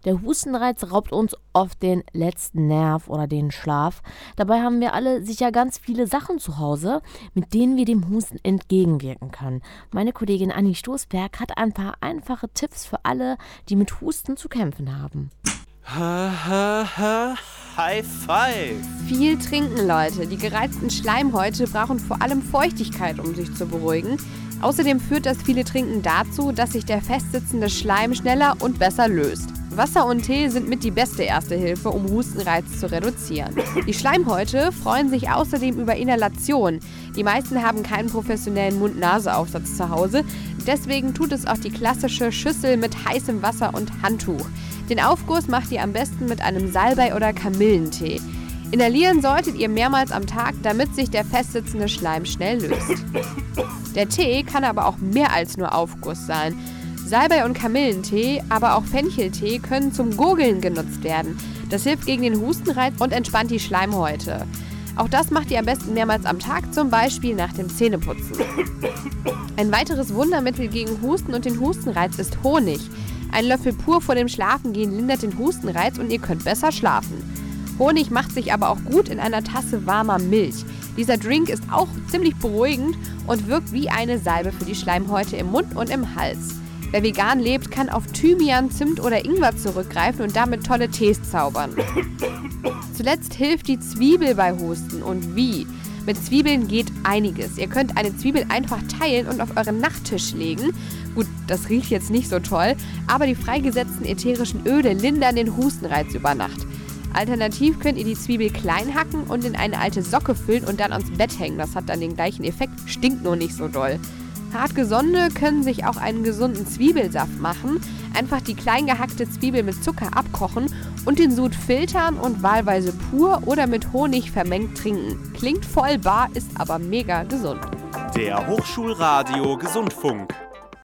Der Hustenreiz raubt uns oft den letzten Nerv oder den Schlaf. Dabei haben wir alle sicher ganz viele Sachen zu Hause, mit denen wir dem Husten entgegenwirken können. Meine Kollegin Anni Stoßberg hat ein paar einfache Tipps für alle, die mit Husten zu kämpfen haben. High five! Viel trinken, Leute. Die gereizten Schleimhäute brauchen vor allem Feuchtigkeit, um sich zu beruhigen. Außerdem führt das viele Trinken dazu, dass sich der festsitzende Schleim schneller und besser löst. Wasser und Tee sind mit die beste erste Hilfe, um Hustenreiz zu reduzieren. Die Schleimhäute freuen sich außerdem über Inhalation. Die meisten haben keinen professionellen Mund-Nase-Aufsatz zu Hause. Deswegen tut es auch die klassische Schüssel mit heißem Wasser und Handtuch. Den Aufguss macht ihr am besten mit einem Salbei- oder Kamillentee. Inhalieren solltet ihr mehrmals am Tag, damit sich der festsitzende Schleim schnell löst. Der Tee kann aber auch mehr als nur Aufguss sein. Salbei- und Kamillentee, aber auch Fencheltee können zum Gurgeln genutzt werden. Das hilft gegen den Hustenreiz und entspannt die Schleimhäute. Auch das macht ihr am besten mehrmals am Tag, zum Beispiel nach dem Zähneputzen. Ein weiteres Wundermittel gegen Husten und den Hustenreiz ist Honig. Ein Löffel pur vor dem Schlafengehen lindert den Hustenreiz und ihr könnt besser schlafen. Honig macht sich aber auch gut in einer Tasse warmer Milch. Dieser Drink ist auch ziemlich beruhigend und wirkt wie eine Salbe für die Schleimhäute im Mund und im Hals. Wer vegan lebt, kann auf Thymian, Zimt oder Ingwer zurückgreifen und damit tolle Tees zaubern. Zuletzt hilft die Zwiebel bei Husten. Und wie? Mit Zwiebeln geht einiges. Ihr könnt eine Zwiebel einfach teilen und auf euren Nachttisch legen. Gut, das riecht jetzt nicht so toll, aber die freigesetzten ätherischen Öle lindern den Hustenreiz über Nacht. Alternativ könnt ihr die Zwiebel klein hacken und in eine alte Socke füllen und dann ans Bett hängen. Das hat dann den gleichen Effekt, stinkt nur nicht so doll. Hartgesonnene können sich auch einen gesunden Zwiebelsaft machen. Einfach die klein gehackte Zwiebel mit Zucker abkochen und den Sud filtern und wahlweise pur oder mit Honig vermengt trinken. Klingt voll bar, ist aber mega gesund. Der Hochschulradio Gesundfunk.